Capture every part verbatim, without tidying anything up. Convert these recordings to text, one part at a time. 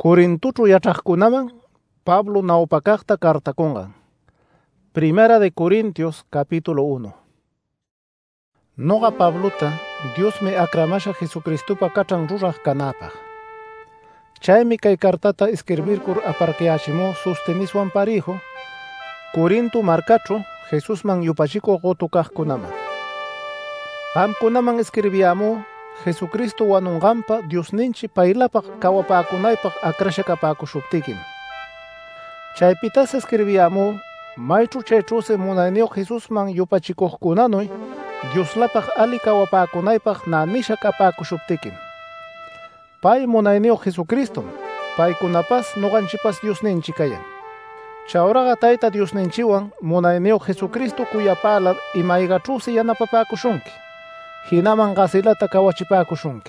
Corintucho yachaqkunaman Pablo naupakaqta cartakungan. Primera de Corintios capítulo uno. Noga Pablota Dios me akramasha Jesucristupa kachan ruraq kanapaq. Chaymi kay cartata escribirkur aparqueachimo susteniswan parijo Corinto marcacho Jesusman yupachiko gotukaqkunaman. Qamkunaman escribiamo Jesucristo wanunqanpa Diosninchi paylapaq kawapakunaypaq akrasha kapakushuptikim. Chaypitas escribiamo maychu chaychuse munayniyuq Jesusman yupachikuqkunanuy Dioslapaq ali kawapakunaypaq nanisha kapakushuptikim. Pay munayniyuq Jesucristo paykunapas noqanchipas Diosninchi kayan. Chawraqa Tayta Diosninchiwan munayniyuq Jesucristo kuyapalar imaygachuse yanapapakushunki. Hinaman qasilata kawachipakushunki.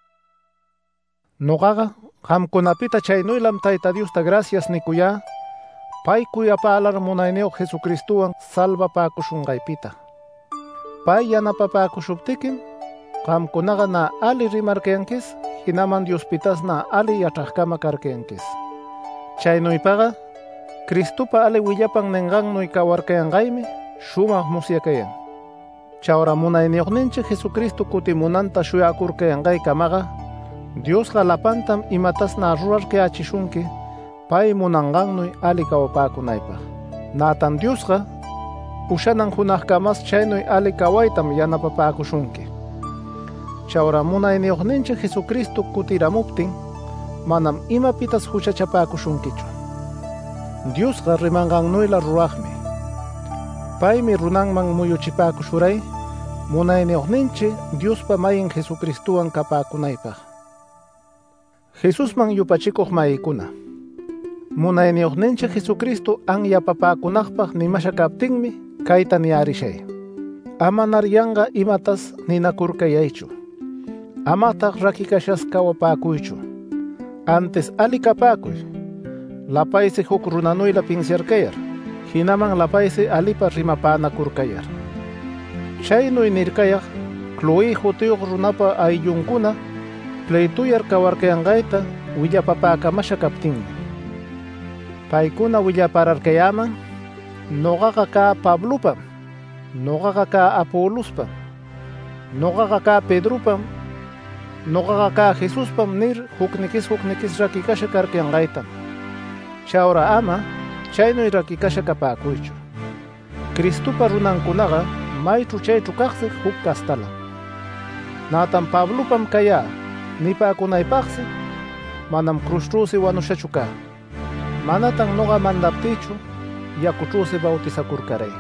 Noqaqa qamkunapita chaynuylam Tayta Diosta gracias nikuya pay kuyapalar munayniyuq Jesucristuwan salvapakushunqaypita. Pay yanapapakushuptikim qamkunaqa na ali rimarkayankis hinaman Diospitas na ali yachaqkama karkayankis. Chaynuypaqa Cristupa ali willapan ninqannuy kawarkayanqaymi shumaq musyakayan. Chawra munayniyuqninchik Jesucristo kutimunanta shuyakurkayanqaykamaqa Diosqa lapantam imatas na rurarkayachishunki pay munanqannuy ali kawapakunaypaq. Natan Diosqa ushanan hunaqkamas chaynuy ali kawaytam yanapapakushunki. Chawra munayniyuqninchik Jesucristo kutiramuptin manam imapitas huchachapakushunkichu. Diosqa rimanqannuyla ruraqmi. Paymi runanman muyuchipakushuray munayniyuqninchik Diospa mayin Jesucristuwan kapakunaypaq. Jesusman yupachikuq mayikkuna. Munayniyuqninchik Jesucristo anyapapakunaqpaq nimasha kaptinmi kayta niyarishay. Ama naryanqa imatas ninakurkayaychu. Amataq rakikashas kawapakuychu. Antes ali kapakuy. Lapaysi huk runanuyla pinsiarkayar. Hinaman lapaysi alipa rimapanakurkayar. Chaynuy nirkayaq Chloe hutiyuq runapa ayllunkuna playtuyar kawarkayanqayta willapapakamasha kaptinmi. Paykuna willapararkayaman noqaqa ka Pablopam, noqaqa ka Apolospam, noqaqa ka Pedropam, noqaqa ka Jesuspam nir huknikis huknikis rakikasha karkayanqaytam. Chawra ama chaynuy rakikasha kapakuychu. Cristupa runankunaqa maychu chaychu kaqsi huk kastala. Natan Pablopam kaya nipakunaypaqsi manam cruzchusi wanushachu ka. Manatan noqa mandaptichu yakuchusi bautizakurkaray.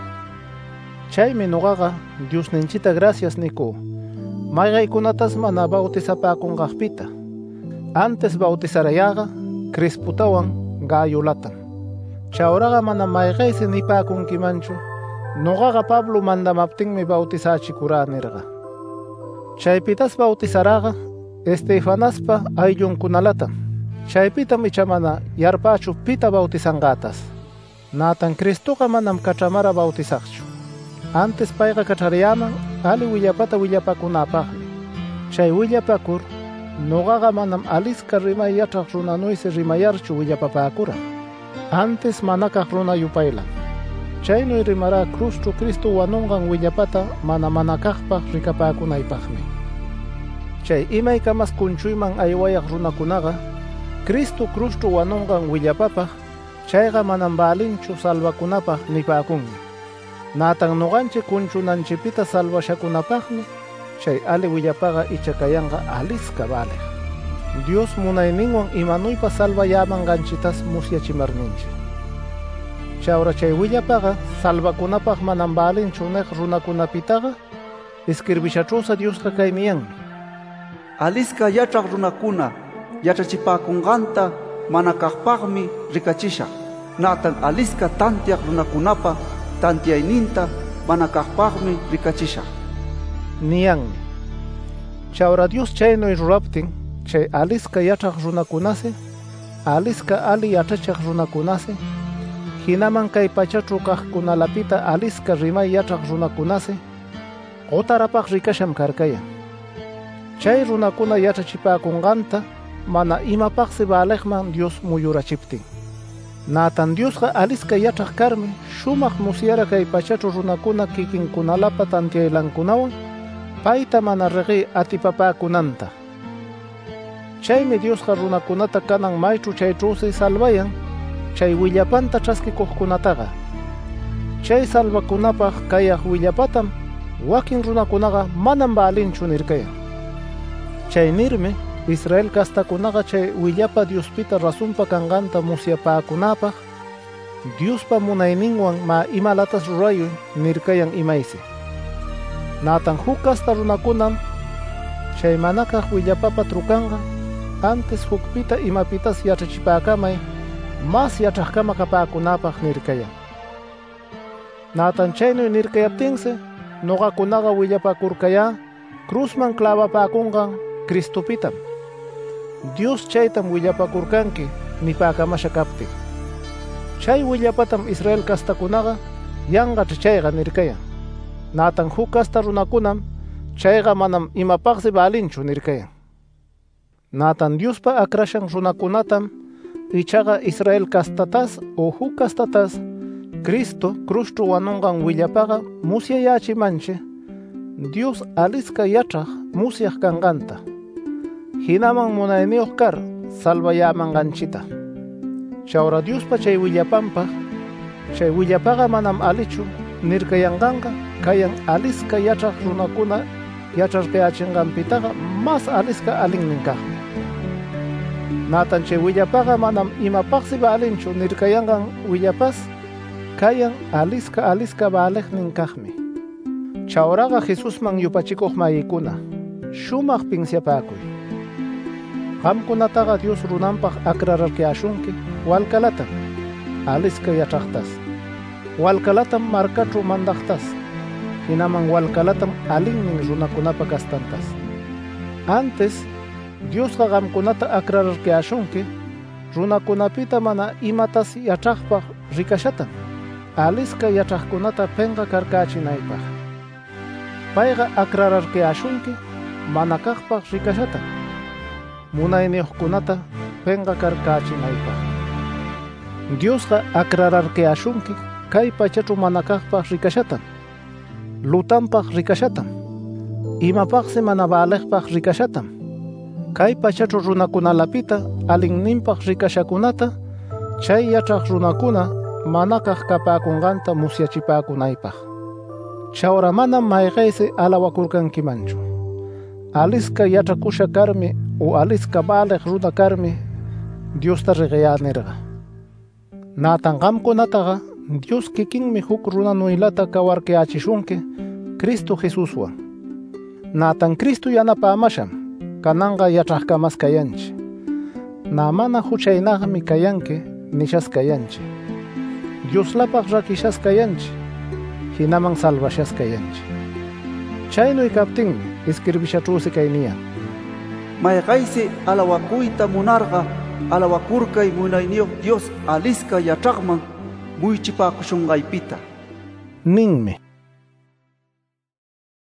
Chaymi noqaqa Diosninchita gracias niku. Maygaykunatas mana bautizapakunqaqpita. Antes bautizarayaqa Crisputawan Gayolatan. Chawraqa mana maygaysi nipakunkimanchu. Noqaqa Pablo mandamaptinmi bautizachikura nirqa. Chaypitas bautizaraqa Estefanaspa ayllunkunalatam. Chaypitam ichamana yarpachu pita bautizanqatas. Natan Cristoqa manam kachamara bautizaqchu. Antes payqa kachariyaman ali willapata willapakunapaqmi. Chay willapakur noqaqa manam alisqa rimay yachaq runanuysi rimayarchu willapapakura. Antes manakaq runa yupaylan. Chaynuy rimara cruzchu Cristo wanunqan willapata mana manakaqpaq rikapakunaypaqmi. Chay imaykamas kunchuyman aywayaq runakunaqa Cristo cruzchu wanunqan willapapaq chayqa manam balinchu salvakunapaq nipakunmi. Natan noqanchik kunchunanchipita salvashakunapaqmi chay ali willapaqa ichakayanqa alisqa baliq. Dios munayninwan imanuypa salvayamanqanchitas musyachimarninchik. Chawra chay willapaqa salvakunapaq manam balinchu niq runakunapitaqa escribishachusa Diosqa kayniyanmi. Alisqa yachaq runakuna yachachipakunqanta mana kaqpaqmi rikachisha. Natan alisqa tantiaq runakunapa tantiayninta mana kaqpaqmi rikachisha. Niyanmi. Chawra Dios chaynuy ruraptin chay alisqa yachaq runakunasi, alisqa ali yachachaq runakunasi, hinaman kay pachachu kaqkunalapita alisqa rimay yachaq runakunasi qotarapaq rikasham karkayan. Chay runakuna yachachipakunqanta mana imapaqsi baleqman Dios muyurachiptin. Natan Diosqa alisqa yachaq karmi shumaq musyara kay pachachu runakuna kikinkunalapa tantiaylankunawan payta mana riqi atipapakunanta. Chaymi Diosqa runakunata kanan maychu chaychusi salvayan chay willapanta ch'askikuqkunataqa. Chay salvakunapaq kayaq willapatam wakin runakunaqa manan balinchu nirkayan. Chay nirmi Israel castakunaqa chay willapa Diospita rasunpa kanqanta musyapakunapaq Diospa munayninwan ma imalatas rurayuy nirkayan imaysi. Natan huk casta runakunam chay manakaq willapapa trukanqa antes hukpita imapitas yachachipakamay mas yachaqkama kapakunapaq nirkayan. Natan chaynuy nirkayaptinsi noqakunaqa willapakurkaya cruzman clavapakunqan Cristopitam. Dios chaytam willapakurkanki nipakamasha kaptin. Chay willapatam Israel castakunaqa yanqacha chayqa nirkayan. Natan huk casta runakunam chayqa manam imapaqsi balinchu nirkayan. Natan Diospa akrashan runakunatam ichaqa Israel castatas o huk castatas Cristo cruzchu wanunqan willapaqa musyayachimanchi Dios alisqa yachaq musyaq kanqanta. Hinaman munayniyuq kar salvayamanqanchita. Chawra Diospa chay willapanpaq chay willapaqa manam alichu nirkayanqanqa kayan alisqa yachaq runakuna yacharkayachinqanpitaqa mas alisqa alinnin kaqmi. Natan chay willapaqa manam imapaqsi balinchu nirkayanqan willapas kayan alisqa alisqa baleqnin kaqmi. Chawraqa Jesusman yupachikuq mayikuna shumaq pinsyapakuy. Qamkunataqa Dios runanpaq akrararkayashunki walkalatam alisqa yachaqtas, walkalatam markachu mandaqtas, hinaman walkalatam alinnin runakunapa kastantas. Antes Diosqa qamkunata akrararkayashunki runakunapita mana imatas yachaqpaq rikashatam, alisqa yachaqkunata penqa karkachinaypaq. Payqa akrararkayashunki mana kaqpaq rikashatam, munayniyuqkunata penqa karkachinaypaq. Diosqa akrararkayashunki kay pachachu mana kaqpaq rikashatam, lutanpaq rikashatam, imapaqsi mana baleqpaq rikashatam, kay pachachu runakunalapita alinninpaq rikashakunata chay yachaq runakuna manakaq kapakunqanta musyachipakunaypaq. Chawra manam mayqaysi alawakurkankimanchu. Alisqa yachakusha karmi o alisqa baleq runa karmi Diosta riqyanirqa. Natan qamkunataqa Dios kikinmi huk runanuylata kawarkayachishunki Cristo Jesuswan. Natan Cristo yanapamasham kananqa yachaqkamas kayanchi. Na mana huchaynaqmi kayanki nishas kayanchi. Dioslapaq rakishas kayanchi, hinaman salvashas kayanchi. Chaynuy kaptinmi escribishachüsi kay niyan: mayqaysi alawakuyta munarqa alawakurkay munayniyuq Dios alisqa yachaqman muychipakushunqaypita ninmi.